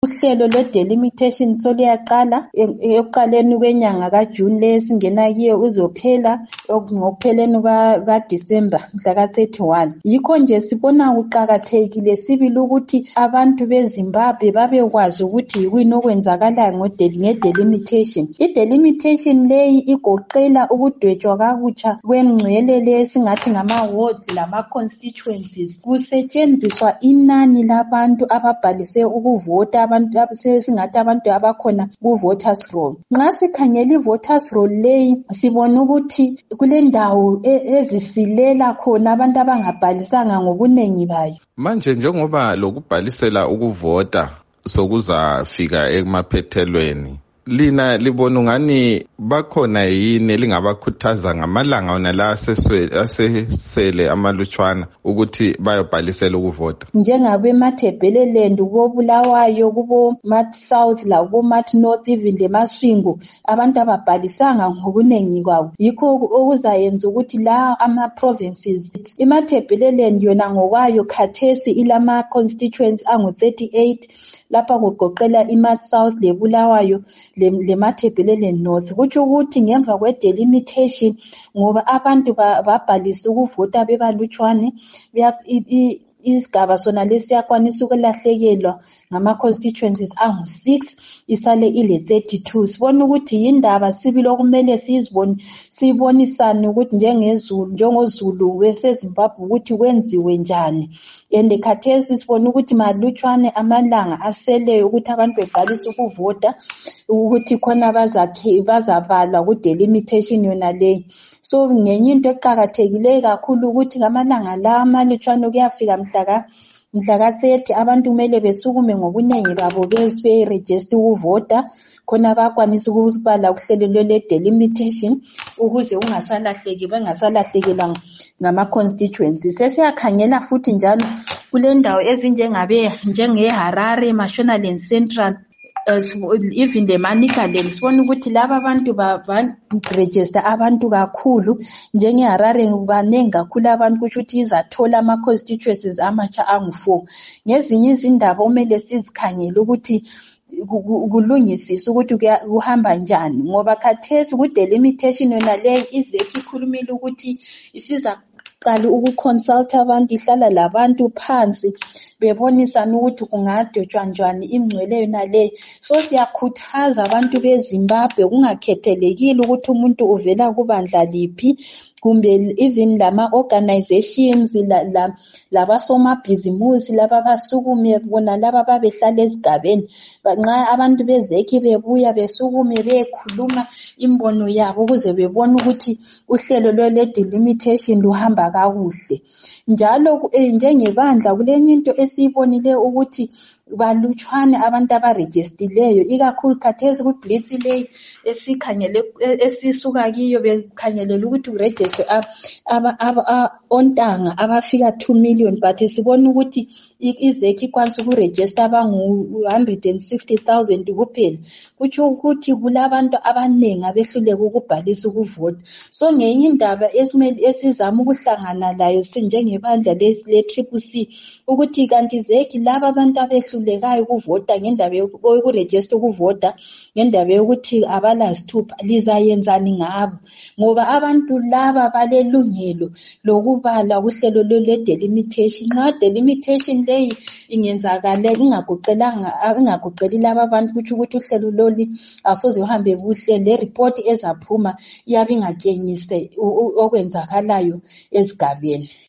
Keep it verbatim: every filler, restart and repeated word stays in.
Uhlelo lwe-delimitation soluyaqala ekuqaleni kwenyanga kaJune lesingena kiyo uzophela ngokupheleni kaDisemba mhla ka thirty-one. Yikho nje sibona kuqakathekile sibili ukuthi abantu beZimbabwe babekwazi ukuthi yikuyini okwenzakalayo nge-delimitation. I-delimitation leyi igoqela ukudwetshwa kakutsha kwengcwele lesingathi ngama wards lama constituencies. Kusetshenziswa inani labantu ababhalise ukuvota, abantu sesingathi abantu abakhona ku voters roll. Nxa sikhangela i-voters roll leyi sibona ukuthi kulendawo ezisilela khona abantu abangabhalisanga ngobunengi bayo. Manje njengoba lokubhalisela ukuvota sokuzafika emaphethelweni, lina libona ungani bakhona yini lingabakhuthaza ngamalanga wona la asesele amalutshwana ukuthi bayobhalisela ukuvota? Njengabe Mathebeleland, kubo Bulawayo, kubo Mat South la kubo Mat North, even leMasvingo, abantu ababhalisanga ngobunengi kwabo. Yikho okuzayenza ukuthi la ama provinces, iMathebeleland yona ngokwayo khathesi ilama constituents angu thirty-eight, lapha kugoqela iMat South leBulawayo leMathebeleland North. Kutsho ukuthi ngemva kwe-delimitation, ngoba abantu babhalisa ukuvota bebalutshwane, isigaba sona lesiyakwanisa ukulahlekelwa ngama constituencies angu six, isale ile thirty-two. Sibona ukuthi yindaba sibili okumele sizibone sibonisane ukuthi njengezulu njengozulu weseZimbabwe ukuthi kwenziwe njani. And khathesi sibona ukuthi malutshwane amalanga aseleyo ukuthi abantu beqalise ukuvota, ukuthi khona bazakhe bazabalwa ku-delimitation yona leyi. So ngenye into eqakathekileyo kakhulu ukuthi ngamalanga la amalutshwane kuyafika mhlaka mhlaka thirty, abantu kumele besukume ngobunengi babo beregister ukuvota khona bakwanisa ukubala kuhlelo lwe-delimitation ukuze ungasalahleki bengasalahlekelwa ngama constituencies. Sesiyakhangela futhi njalo kulendawo ezinjengabe njengeHarare, Mashonaland Central, even the Manicaland. Sibona ukuthi laba abantu ba-register abantu kakhulu. NjengeHarare banengi kakhulu abantu, kusho ukuthi izathola ama constituencies amatsha angu four. Ngezinye izindaba kumele sizikhangele ukuthi kulungisiswa ukuthi kuhamba njani, ngoba khathesi ku-delimitation yona leyi izekhi ikhulumile ukuthi isiza qala ukuconsulta abantu, ihlala labantu phansi bebonisana ukuthi kungadwetshwa njani ingcwele yona leyi. So siyakhuthaza abantu beZimbabwe kungakhethelekile ukuthi umuntu uvela kubandla liphi, kumbe even lama organizations la labasomabhizimusi laba basukume bona laba babehlala ezigabeni, nxa abantu bezekhi bebuya besukume bekhuluma imbono yabo ukuze bebone ukuthi uhlelo lwe-delimitation luhamba kakuhle. Njalo njengebandla kulenye into esiyibonile ukuthi balutshwane abantu abaregistileyo, ikakhulu khathesi ku blitz leyi esikhangele esisuka kiyo bekhangelela ukuthi uregister aba ontanga abafika two million, but sibona ukuthi izekhi ikwanisa ukuregister abangu one hundred sixty thousand kuphela. Kutsho ukuthi kulabantu abanengi abehluleka ukubhalisa ukuvota. So ngenye indaba esimele esizama ukuhlangana layo sinjengebandla le-Triple C ukuthi kanti izekhi laba abantu abehlulekayo ukuvota ngendaba yokuregister ukuvota, ngendaba yokuthi abala sithupha, lizayenzani ngabo? Ngoba abantu laba balelungelo lokubala kuhlelo lwe-delimitation. Nxa delimitation leyi ingenzakala ingagoqelanga ingagoqeli laba abantu, kuthi ukuthi uhlelo loli asoze uhambe kuhle, le report ezaphuma iyabe ingatshengise okwenzakalayo ezigabeni.